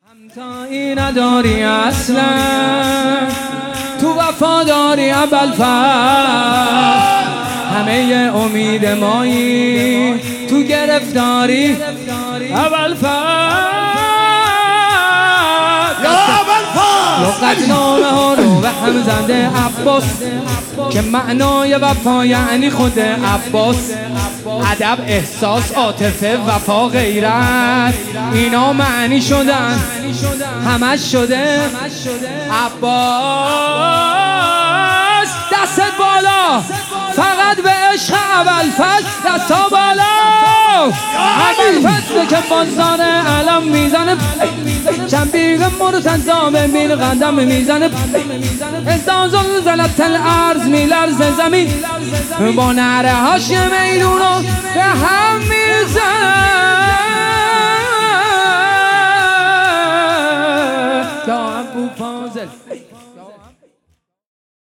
همتایی نداری اصلا تو وفاداری ابوالفضل، همه امید مایی تو گرفتاری ابوالفضل. لغتنامه ها رو به هم زنده عباس که معنای وفا یعنی خود عباس. ادب، احساس، عاطفه، وفا، غیرت، اینا معنی شدن همش شده عباس. دست بالا فقط به عشق ابوالفضل، دستا بالا. ابوالفضل که بازار علم میزنه، چنبیق مرتضا به میل قدم میزنه. احساس زلط الارض میلرزه زمین، با نعره هاش میدون رو به هم میزنه. یا ابو فاضل